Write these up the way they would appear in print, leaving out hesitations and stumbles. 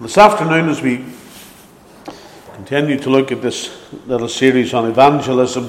This afternoon, as we continue to look at this little series on evangelism,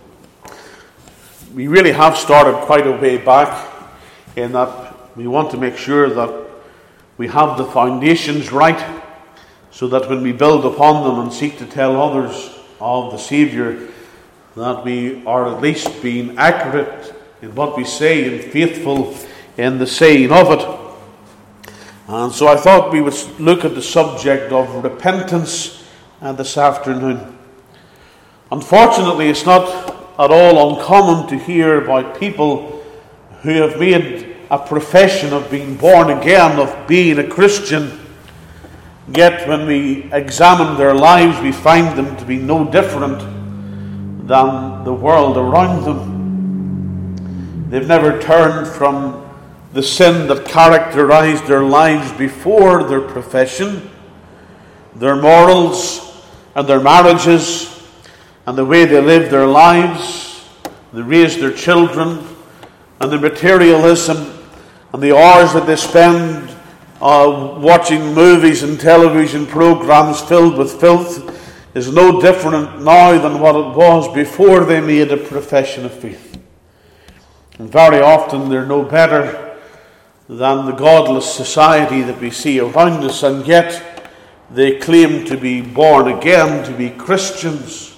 we really have started quite a way back in that we want to make sure that we have the foundations right, so that when we build upon them and seek to tell others of the Saviour, that we are at least being accurate in what we say and faithful in the saying of it. And so I thought we would look at the subject of repentance this afternoon. Unfortunately, it's not at all uncommon to hear about people who have made a profession of being born again, of being a Christian, yet when we examine their lives, we find them to be no different than the world around them. They've never turned from the sin that characterized their lives before their profession, their morals and their marriages and the way they live their lives, they raise their children, and the materialism and the hours that they spend watching movies and television programs filled with filth is no different now than what it was before they made a profession of faith. And very often they're no better than the godless society that we see around us, and yet they claim to be born again, to be Christians.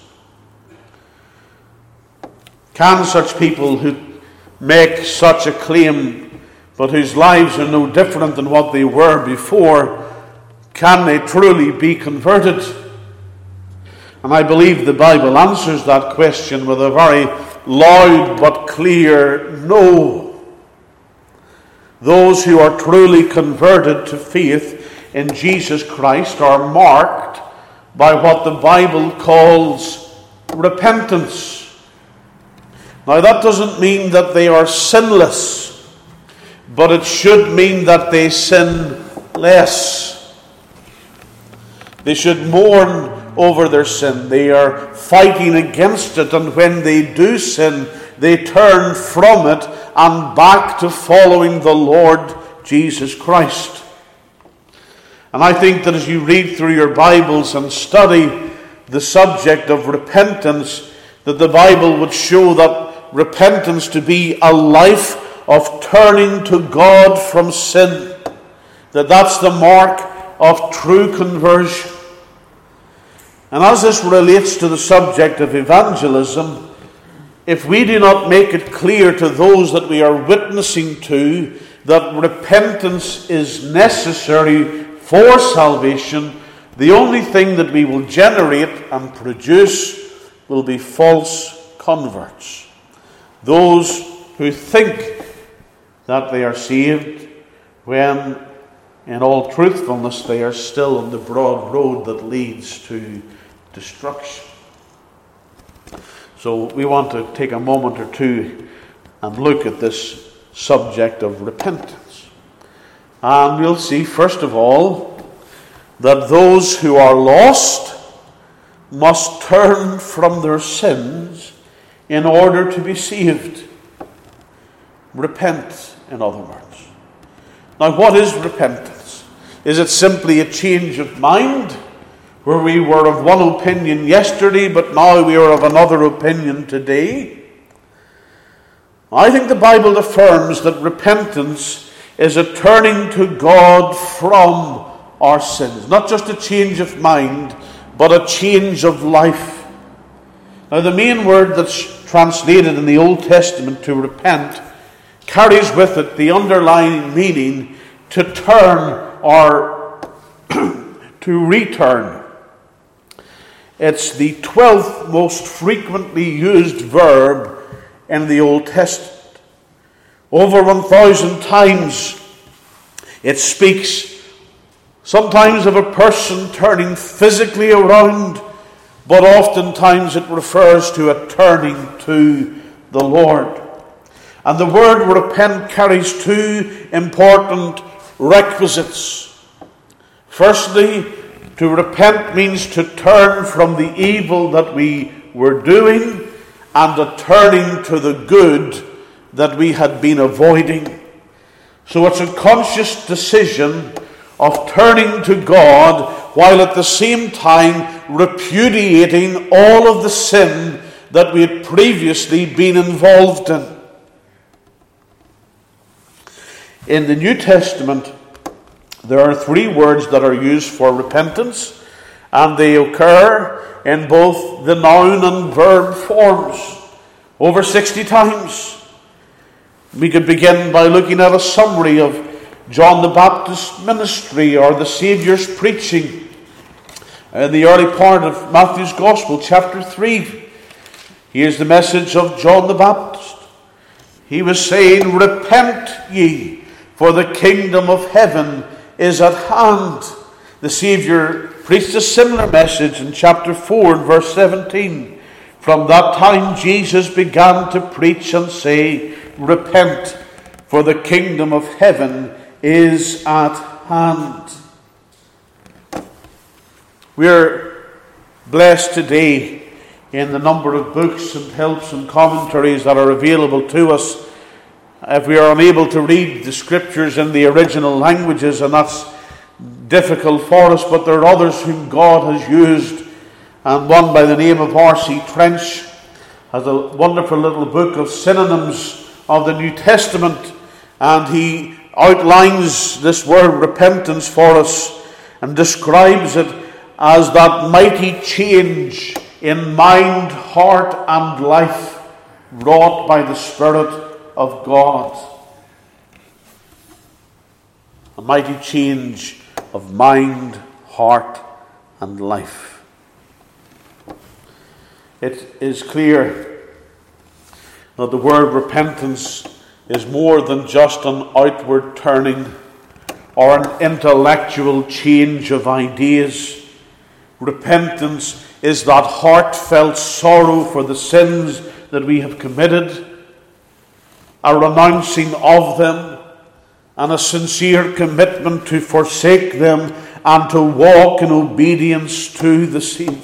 Can such people who make such a claim, but whose lives are no different than what they were before, can they truly be converted? And I believe the Bible answers that question with a very loud but clear no. Those who are truly converted to faith in Jesus Christ are marked by what the Bible calls repentance. Now, that doesn't mean that they are sinless, but it should mean that they sin less. They should mourn over their sin. They are fighting against it, and when they do sin, they turn from it and back to following the Lord Jesus Christ. And I think that as you read through your Bibles and study the subject of repentance, that the Bible would show that repentance to be a life of turning to God from sin. That's the mark of true conversion. And as this relates to the subject of evangelism, if we do not make it clear to those that we are witnessing to that repentance is necessary for salvation, the only thing that we will generate and produce will be false converts. Those who think that they are saved when, in all truthfulness, they are still on the broad road that leads to destruction. So we want to take a moment or two and look at this subject of repentance. And we'll see, first of all, that those who are lost must turn from their sins in order to be saved. Repent, in other words. Now, what is repentance? Is it simply a change of mind, where we were of one opinion yesterday, but now we are of another opinion today? I think the Bible affirms that repentance is a turning to God from our sins. Not just a change of mind, but a change of life. Now, the main word that's translated in the Old Testament to repent carries with it the underlying meaning to turn or to return. It's the 12th most frequently used verb in the Old Testament. Over 1,000 times it speaks sometimes of a person turning physically around, but oftentimes it refers to a turning to the Lord. And the word repent carries two important requisites. Firstly, to repent means to turn from the evil that we were doing and a turning to the good that we had been avoiding. So it's a conscious decision of turning to God while at the same time repudiating all of the sin that we had previously been involved in. In the New Testament, there are 3 words that are used for repentance, and they occur in both the noun and verb forms over 60 times. We could begin by looking at a summary of John the Baptist's ministry or the Saviour's preaching in the early part of Matthew's Gospel, chapter 3. Here's the message of John the Baptist. He was saying, "Repent ye, for the kingdom of heaven is at hand." The Saviour preached a similar message in chapter 4 and verse 17. From that time Jesus began to preach and say, "Repent, for the kingdom of heaven is at hand." We're blessed today in the number of books and helps and commentaries that are available to us. If we are unable to read the scriptures in the original languages, and that's difficult for us, but there are others whom God has used, and one by the name of R.C. Trench has a wonderful little book of synonyms of the New Testament, and he outlines this word repentance for us and describes it as that mighty change in mind, heart, and life wrought by the Spirit of God. A mighty change of mind, heart, and life. It is clear that the word repentance is more than just an outward turning or an intellectual change of ideas. Repentance is that heartfelt sorrow for the sins that we have committed, a renouncing of them, and a sincere commitment to forsake them and to walk in obedience to the Saviour.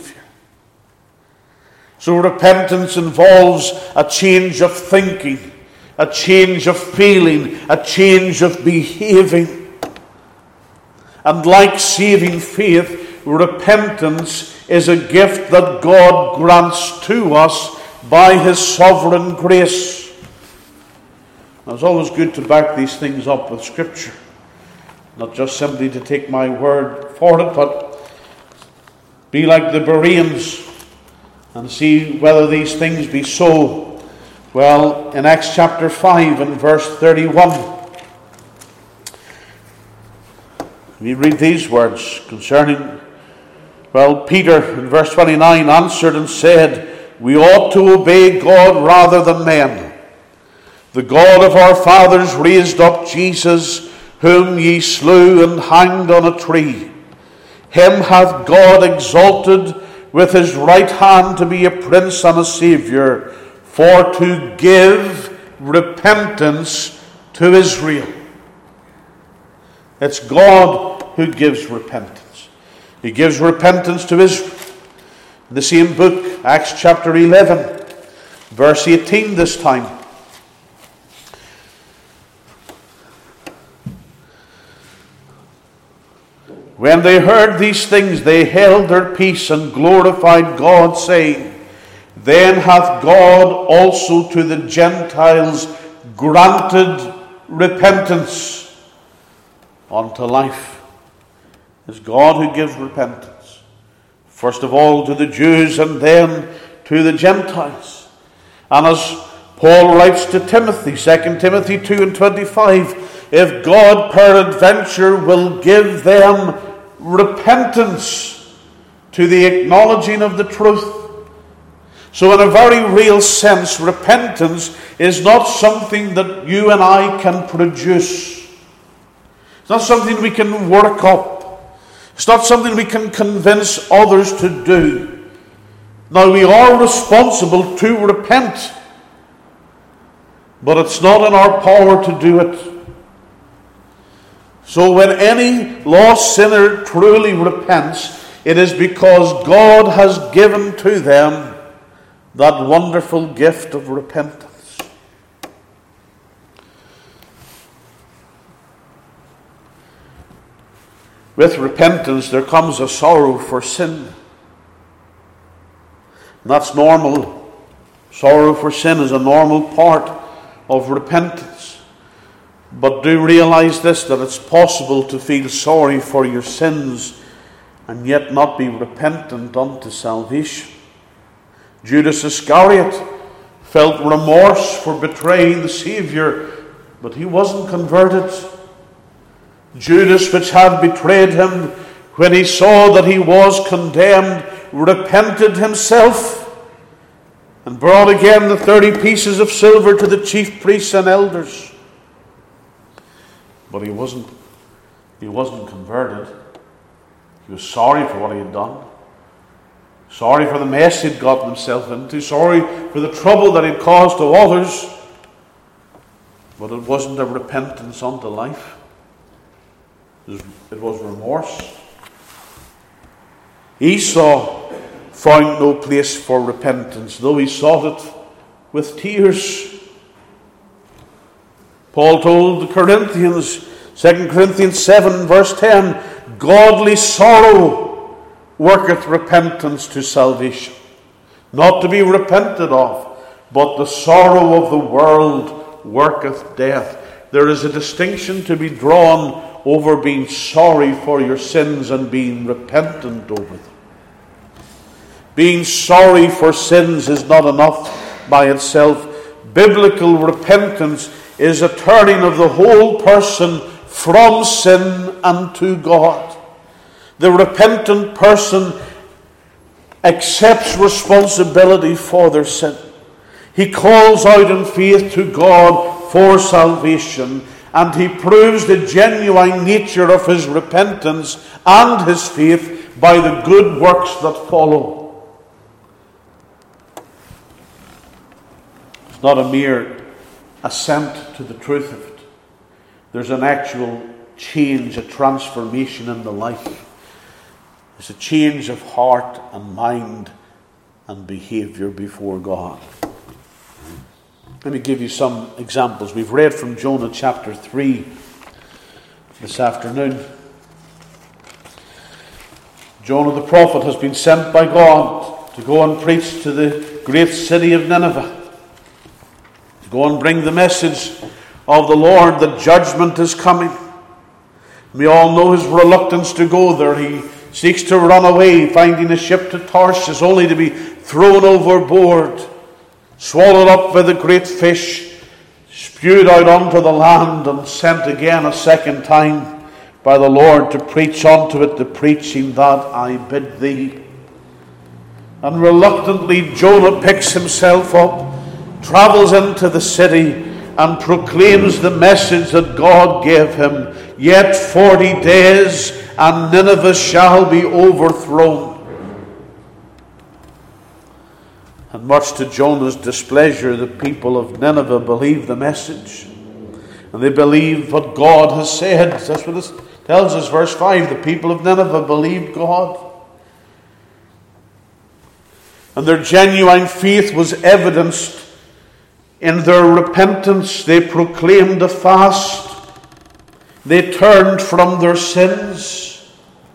So repentance involves a change of thinking, a change of feeling, a change of behaving. And like saving faith, repentance is a gift that God grants to us by His sovereign grace. Now, it's always good to back these things up with Scripture, not just simply to take my word for it, but be like the Bereans and see whether these things be so. Well, in Acts chapter 5 and verse 31, we read these words concerning, Peter in verse 29 answered and said, "We ought to obey God rather than men. The God of our fathers raised up Jesus, whom ye slew and hanged on a tree. Him hath God exalted with his right hand to be a prince and a saviour, for to give repentance to Israel." It's God who gives repentance. He gives repentance to Israel. In the same book, Acts chapter 11, verse 18 this time. When they heard these things, they held their peace and glorified God, saying, "Then hath God also to the Gentiles granted repentance unto life." It's God who gives repentance. First of all to the Jews and then to the Gentiles. And as Paul writes to Timothy, 2 Timothy 2 and 25, if God peradventure will give them repentance to the acknowledging of the truth. So in a very real sense, repentance is not something that you and I can produce. It's not something we can work up. It's not something we can convince others to do. Now, we are responsible to repent, but it's not in our power to do it. So when any lost sinner truly repents, it is because God has given to them that wonderful gift of repentance. with repentance there comes a sorrow for sin. And that's normal. Sorrow for sin is a normal part of repentance. But do realize this, that it's possible to feel sorry for your sins and yet not be repentant unto salvation. Judas Iscariot felt remorse for betraying the Saviour, but he wasn't converted. Judas, which had betrayed him, when he saw that he was condemned, repented himself and brought again the 30 pieces of silver to the chief priests and elders. But he wasn't converted. He was sorry for what he had done. Sorry for the mess he'd gotten himself into. Sorry for the trouble that he'd caused to others. But it wasn't a repentance unto life. It was remorse. Esau found no place for repentance, though he sought it with tears. Paul told the Corinthians, 2 Corinthians 7 verse 10, godly sorrow worketh repentance to salvation. Not to be repented of, but the sorrow of the world worketh death. There is a distinction to be drawn over being sorry for your sins and being repentant over them. Being sorry for sins is not enough by itself. Biblical repentance is a turning of the whole person from sin unto God. The repentant person accepts responsibility for their sin. He calls out in faith to God for salvation, and he proves the genuine nature of his repentance and his faith by the good works that follow. It's not a mere assent to the truth of it. There's an actual change, a transformation in the life. There's a change of heart and mind and behaviour before God. Let me give you some examples. We've read from Jonah chapter 3 this afternoon. Jonah the prophet has been sent by God to go and preach to the great city of Nineveh. Go and bring the message of the Lord that judgment is coming. We all know his reluctance to go there. He seeks to run away, finding a ship to Tarshish, only to be thrown overboard, swallowed up by the great fish, spewed out onto the land, and sent again a second time by the Lord to preach unto it the preaching that I bid thee. And reluctantly Jonah picks himself up, travels into the city, and proclaims the message that God gave him. Yet 40 days and Nineveh shall be overthrown. And much to Jonah's displeasure, the people of Nineveh believe the message. And they believe what God has said. That's what it tells us, verse 5. The people of Nineveh believed God. And their genuine faith was evidenced in their repentance. They proclaimed a fast. They turned from their sins.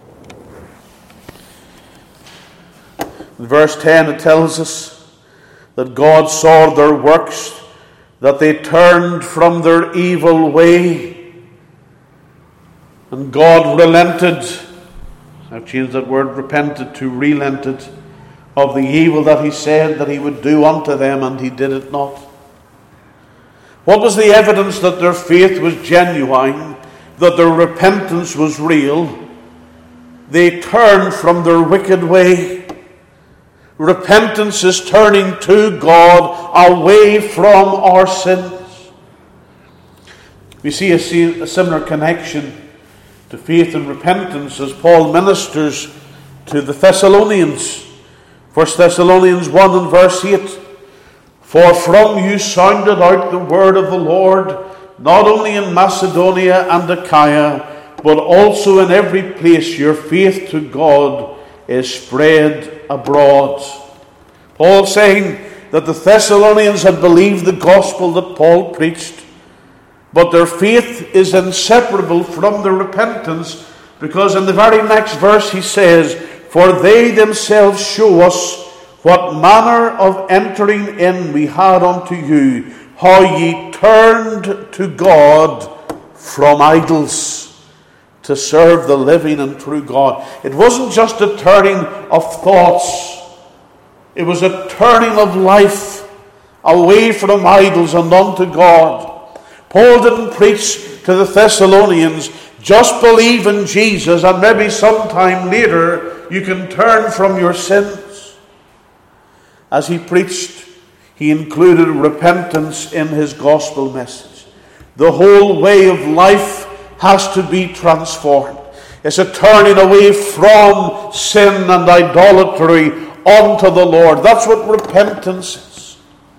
In verse 10 it tells us that God saw their works, that they turned from their evil way, and God relented. I've changed that word repented to relented of the evil that he said that he would do unto them, and he did it not. What was the evidence that their faith was genuine, that their repentance was real? They turned from their wicked way. Repentance is turning to God, away from our sins. We see a similar connection to faith and repentance as Paul ministers to the Thessalonians. 1 Thessalonians 1 and verse 8. For from you sounded out the word of the Lord, not only in Macedonia and Achaia, but also in every place your faith to God is spread abroad. Paul saying that the Thessalonians had believed the gospel that Paul preached, but their faith is inseparable from their repentance, Because in the very next verse he says, "For they themselves show us what manner of entering in we had unto you, how ye turned to God from idols to serve the living and true God." It wasn't just a turning of thoughts. It was a turning of life away from idols and unto God. Paul didn't preach to the Thessalonians, just believe in Jesus and maybe sometime later you can turn from your sins. As he preached, he included repentance in his gospel message. The whole way of life has to be transformed. It's a turning away from sin and idolatry unto the Lord. That's what repentance is.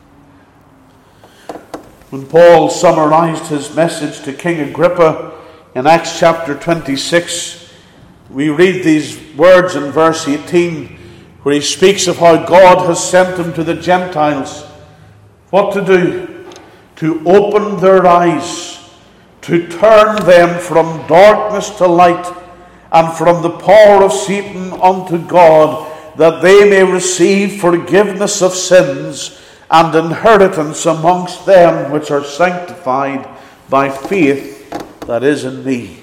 When Paul summarized his message to King Agrippa in Acts chapter 26, we read these words in verse 18, where he speaks of how God has sent him to the Gentiles. What to do? To open their eyes, to turn them from darkness to light, and from the power of Satan unto God, that they may receive forgiveness of sins and inheritance amongst them which are sanctified by faith that is in me.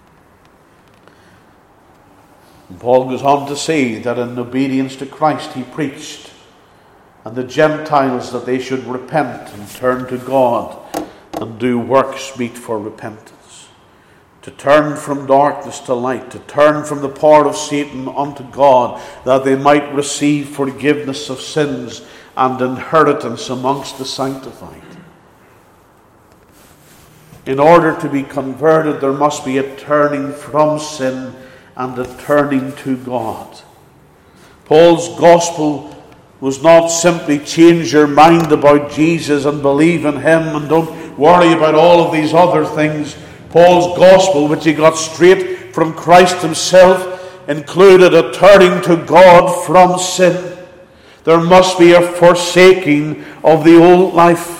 And Paul goes on to say that in obedience to Christ he preached, and the Gentiles that they should repent and turn to God and do works meet for repentance. To turn from darkness to light, to turn from the power of Satan unto God, that they might receive forgiveness of sins and inheritance amongst the sanctified. In order to be converted, there must be a turning from sin and a turning to God. Paul's gospel was not simply change your mind about Jesus and believe in him and don't worry about all of these other things. Paul's gospel, which he got straight from Christ himself, included a turning to God from sin. There must be a forsaking of the old life.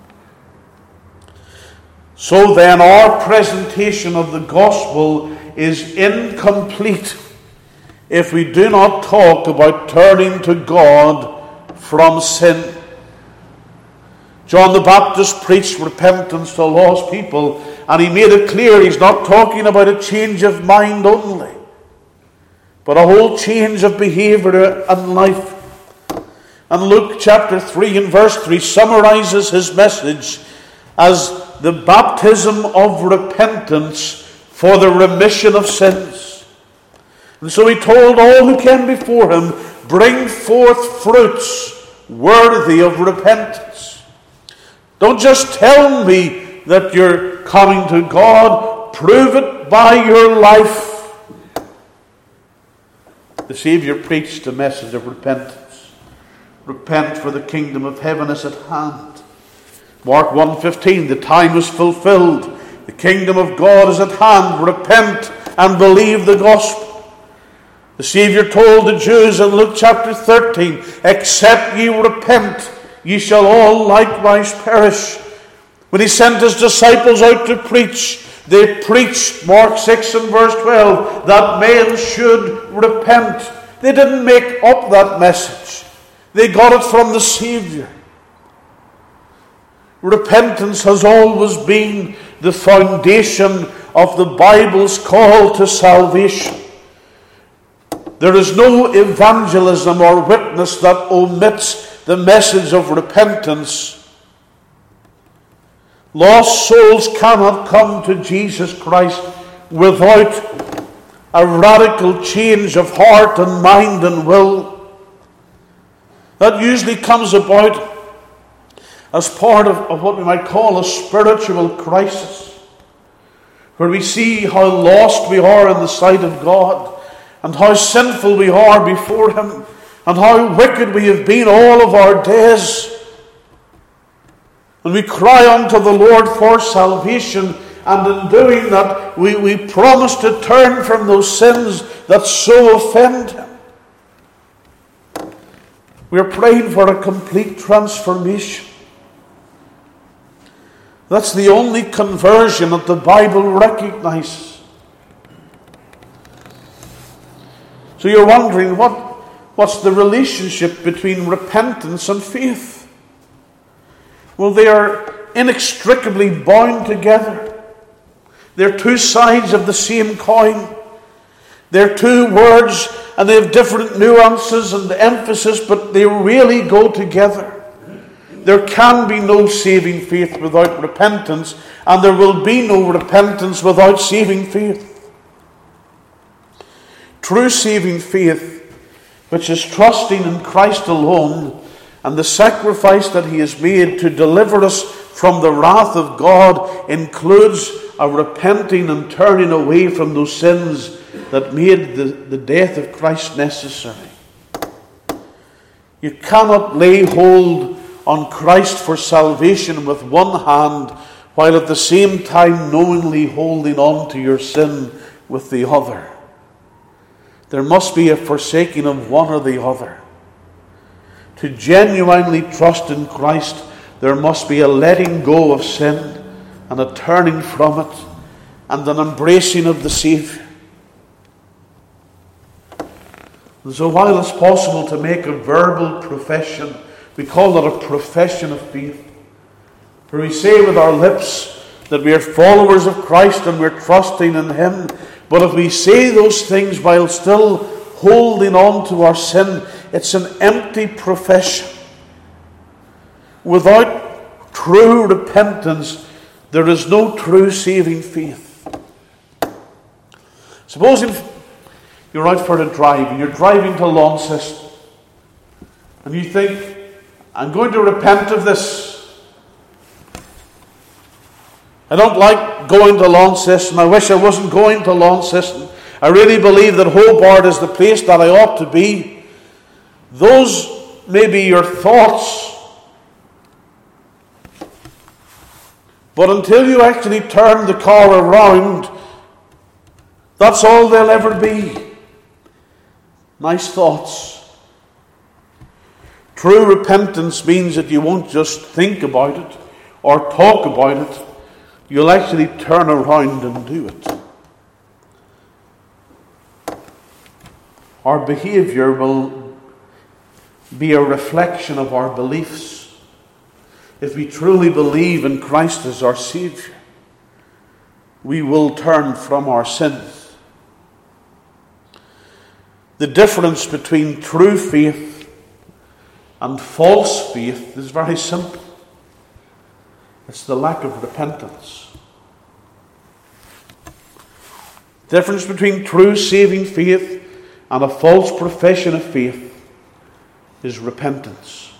So then, our presentation of the gospel is incomplete if we do not talk about turning to God from sin. John the Baptist preached repentance to lost people, and he made it clear he's not talking about a change of mind only, but a whole change of behavior and life. And Luke chapter 3 and verse 3 summarizes his message as the baptism of repentance for the remission of sins. And so he told all who came before him, bring forth fruits worthy of repentance. Don't just tell me that you're coming to God, prove it by your life. The Savior preached a message of repentance. Repent, for the kingdom of heaven is at hand. Mark 1:15, the time is fulfilled. The kingdom of God is at hand. Repent and believe the gospel. The Savior told the Jews in Luke chapter 13, except ye repent, ye shall all likewise perish. When he sent his disciples out to preach, they preached, Mark 6 and verse 12, that men should repent. They didn't make up that message. They got it from the Savior. Repentance has always been the foundation of the Bible's call to salvation. There is no evangelism or witness that omits the message of repentance. Lost souls cannot come to Jesus Christ without a radical change of heart and mind and will. That usually comes about as part of what we might call a spiritual crisis, where we see how lost we are in the sight of God, and how sinful we are before him, and how wicked we have been all of our days. And we cry unto the Lord for salvation, and in doing that we promise to turn from those sins that so offend him. We are praying for a complete transformation. That's the only conversion that the Bible recognizes. So you're wondering, what's the relationship between repentance and faith? Well, they are inextricably bound together. They're two sides of the same coin. They're two words, and they have different nuances and emphasis, but they really go together. There can be no saving faith without repentance, and there will be no repentance without saving faith. True saving faith, which is trusting in Christ alone and the sacrifice that He has made to deliver us from the wrath of God, includes a repenting and turning away from those sins that made the death of Christ necessary. You cannot lay hold on Christ for salvation with one hand, while at the same time knowingly holding on to your sin with the other. There must be a forsaking of one or the other. To genuinely trust in Christ, there must be a letting go of sin and a turning from it and an embracing of the Saviour. And so while it's possible to make a verbal profession, we call it a profession of faith, where we say with our lips that we are followers of Christ and we're trusting in Him. But if we say those things while still holding on to our sin, it's an empty profession. Without true repentance, there is no true saving faith. Supposing you're out for a drive and you're driving to Launceston and you think, I'm going to repent of this. I don't like going to Launceston. I wish I wasn't going to Launceston. I really believe that Hobart is the place that I ought to be. Those may be your thoughts. But until you actually turn the car around, that's all they'll ever be. Nice thoughts. True repentance means that you won't just think about it or talk about it. You'll actually turn around and do it. Our behavior will be a reflection of our beliefs. If we truly believe in Christ as our Saviour, we will turn from our sins. The difference between true faith and false faith is very simple. It's the lack of repentance. The difference between true saving faith and a false profession of faith is repentance.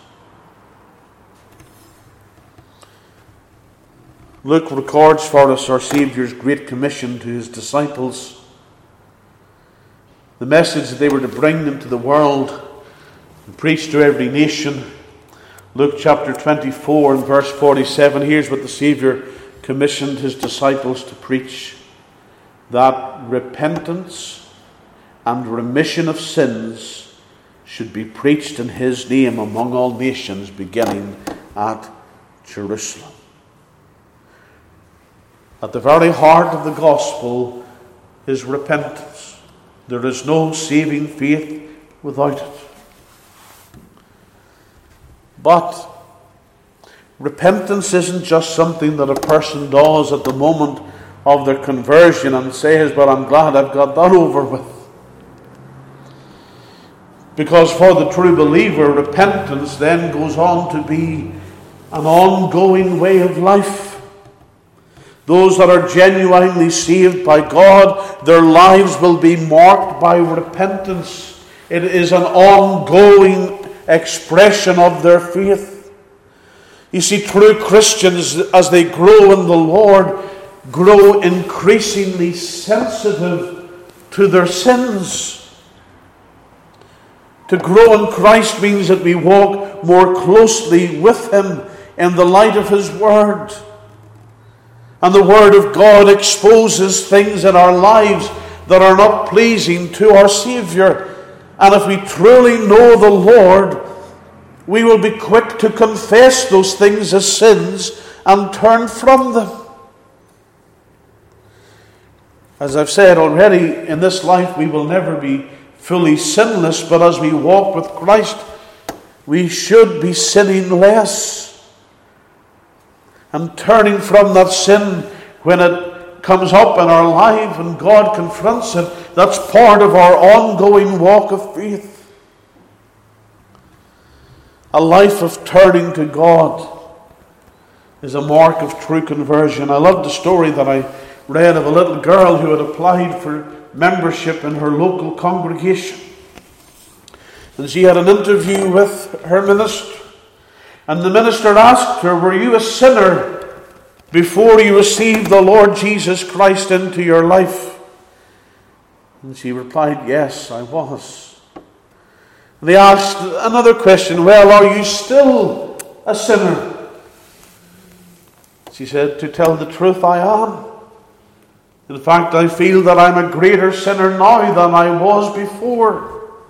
Luke records for us our Saviour's great commission to His disciples. The message that they were to bring into the world and preach to every nation. Luke chapter 24 and verse 47, here's what the Saviour commissioned His disciples to preach. That repentance and remission of sins should be preached in His name among all nations, beginning at Jerusalem. At the very heart of the gospel is repentance. There is no saving faith without it. But repentance isn't just something that a person does at the moment of their conversion and says, well, I'm glad I've got that over with. Because for the true believer, repentance then goes on to be an ongoing way of life. Those that are genuinely saved by God, their lives will be marked by repentance. It is an ongoing expression of their faith. You see, true Christians, as they grow in the Lord, grow increasingly sensitive to their sins. To grow in Christ means that we walk more closely with Him in the light of His Word. And the Word of God exposes things in our lives that are not pleasing to our Saviour. And if we truly know the Lord, we will be quick to confess those things as sins and turn from them. As I've said already, in this life we will never be fully sinless, but as we walk with Christ, we should be sinning less and turning from that sin when it comes up in our life and God confronts it. That's part of our ongoing walk of faith. A life of turning to God is a mark of true conversion. I love the story that I read of a little girl who had applied for membership in her local congregation. And she had an interview with her minister. And the minister asked her, "Were you a sinner before you received the Lord Jesus Christ into your life?" And she replied, "Yes, I was." And they asked another question, "Well, are you still a sinner?" She said, "To tell the truth, I am. In fact, I feel that I'm a greater sinner now than I was before."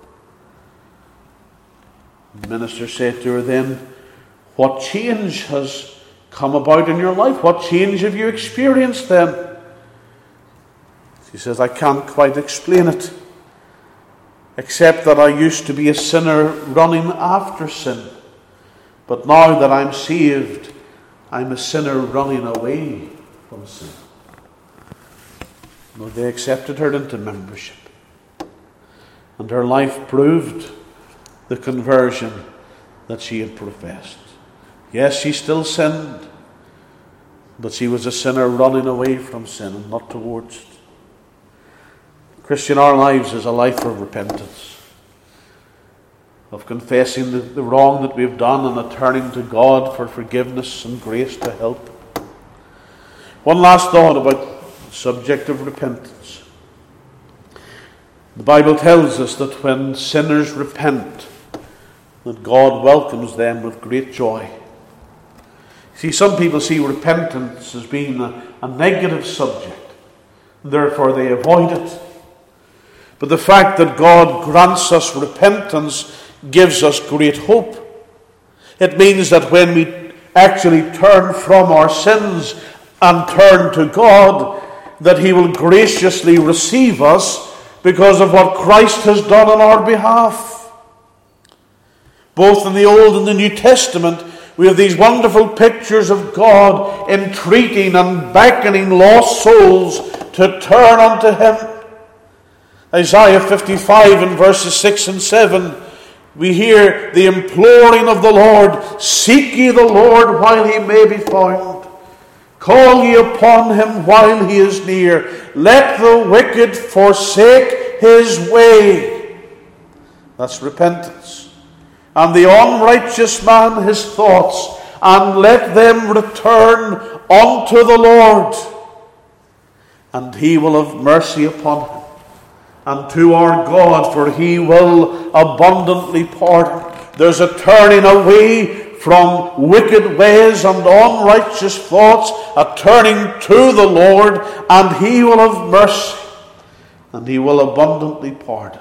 The minister said to her then, "What change has come about in your life? What change have you experienced then?" She says, "I can't quite explain it, except that I used to be a sinner running after sin. But now that I'm saved, I'm a sinner running away from sin." Well, they accepted her into membership. And her life proved the conversion that she had professed. Yes, she still sinned, but she was a sinner running away from sin and not towards it. Christian, our lives is a life of repentance, of confessing the wrong that we've done and of turning to God for forgiveness and grace to help. One last thought about the subject of repentance. The Bible tells us that when sinners repent, that God welcomes them with great joy. See, some people see repentance as being a negative subject, and therefore they avoid it. But the fact that God grants us repentance gives us great hope. It means that when we actually turn from our sins and turn to God, that He will graciously receive us because of what Christ has done on our behalf. Both in the Old and the New Testament, we have these wonderful pictures of God entreating and beckoning lost souls to turn unto Him. Isaiah 55 in verses 6 and 7, we hear the imploring of the Lord, "Seek ye the Lord while He may be found. Call ye upon Him while He is near. Let the wicked forsake his way." That's repentance. "And the unrighteous man his thoughts, and let them return unto the Lord. And He will have mercy upon him, and to our God, for He will abundantly pardon." There's a turning away from wicked ways and unrighteous thoughts, a turning to the Lord, and He will have mercy, and He will abundantly pardon.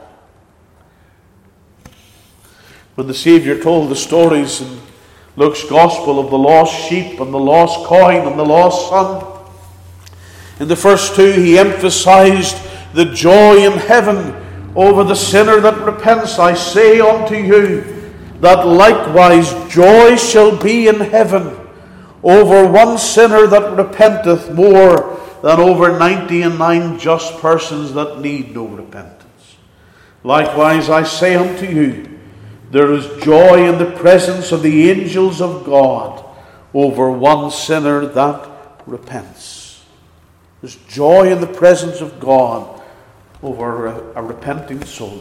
When the Saviour told the stories in Luke's Gospel of the lost sheep and the lost coin and the lost son, in the first two He emphasized the joy in heaven over the sinner that repents. "I say unto you, that likewise joy shall be in heaven over one sinner that repenteth more than over 99 just persons that need no repentance. Likewise I say unto you, there is joy in the presence of the angels of God over one sinner that repents." There's joy in the presence of God over a repenting soul.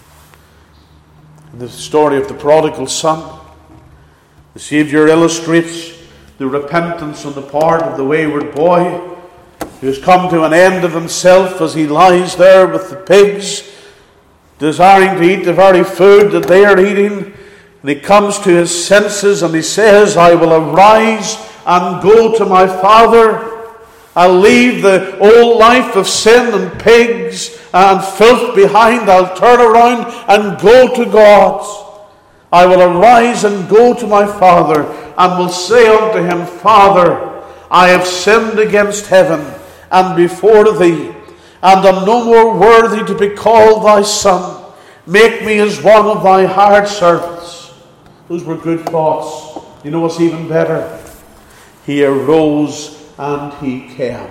In the story of the prodigal son, the Saviour illustrates the repentance on the part of the wayward boy who has come to an end of himself as he lies there with the pigs, desiring to eat the very food that they are eating. And he comes to his senses and he says, "I will arise and go to my father. I'll leave the old life of sin and pigs and filth behind. I'll turn around and go to God. I will arise and go to my father and will say unto him, Father, I have sinned against heaven and before thee, and am no more worthy to be called thy son. Make me as one of thy hired servants. Those were good thoughts. You know what's even better? He arose and he came.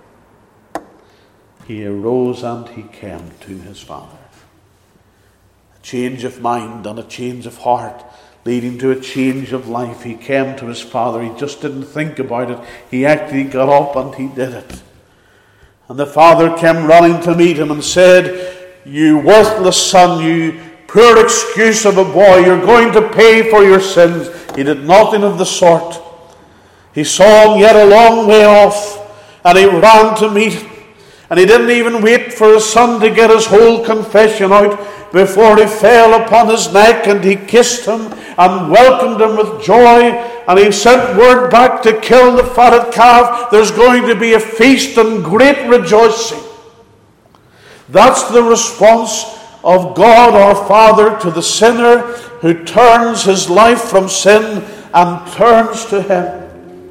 He arose and he came to his Father. A change of mind and a change of heart, leading to a change of life. He came to his Father. He just didn't think about it. He actually got up and he did it. And the Father came running to meet him and said, "You worthless son, you poor excuse of a boy, you're going to pay for your sins." He did nothing of the sort. He saw him yet a long way off, and he ran to meet him. And he didn't even wait for his son to get his whole confession out before he fell upon his neck, and he kissed him and welcomed him with joy. And he sent word back to kill the fatted calf. There's going to be a feast and great rejoicing. That's the response of God our Father to the sinner who turns his life from sin and turns to him.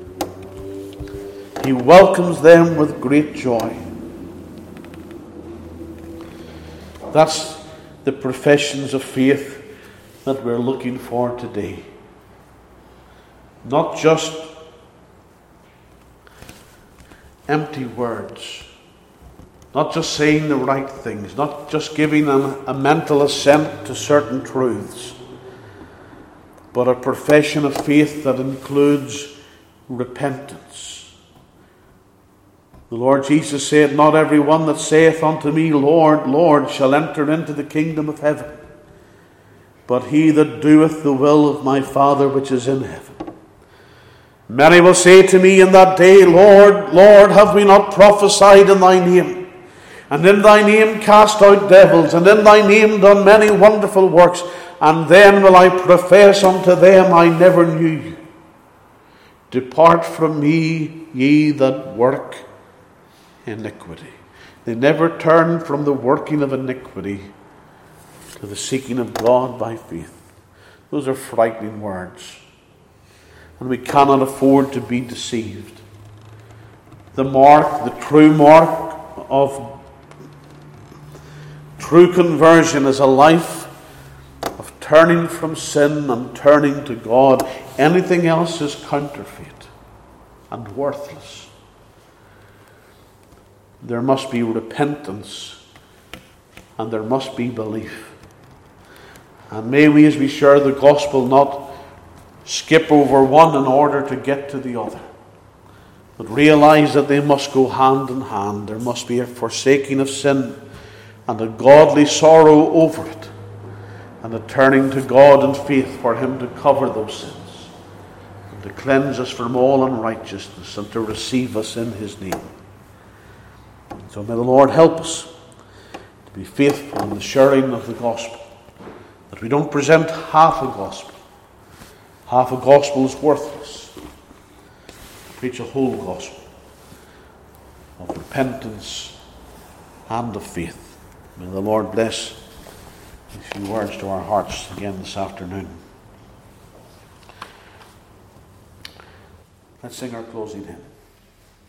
He welcomes them with great joy. That's the professions of faith that we're looking for today. Not just empty words, not just saying the right things, not just giving a mental assent to certain truths, but a profession of faith that includes repentance. The Lord Jesus said, "Not every one that saith unto me, Lord, Lord, shall enter into the kingdom of heaven, but he that doeth the will of my Father which is in heaven. Many will say to me in that day, Lord, Lord, have we not prophesied in thy name? And in thy name cast out devils, and in thy name done many wonderful works? And then will I profess unto them, I never knew you. Depart from me, ye that work iniquity." They never turn from the working of iniquity to the seeking of God by faith. Those are frightening words. And we cannot afford to be deceived. The true mark of true conversion is a life of turning from sin and turning to God. Anything else is counterfeit and worthless. There must be repentance and there must be belief. And may we, as we share the gospel, not skip over one in order to get to the other, but realize that they must go hand in hand. There must be a forsaking of sin and a godly sorrow over it, and a turning to God in faith for him to cover those sins and to cleanse us from all unrighteousness and to receive us in his name. So may the Lord help us to be faithful in the sharing of the gospel, that we don't present half a gospel. Half a gospel is worthless. Preach a whole gospel of repentance and of faith. May the Lord bless these few words to our hearts again this afternoon. Let's sing our closing hymn.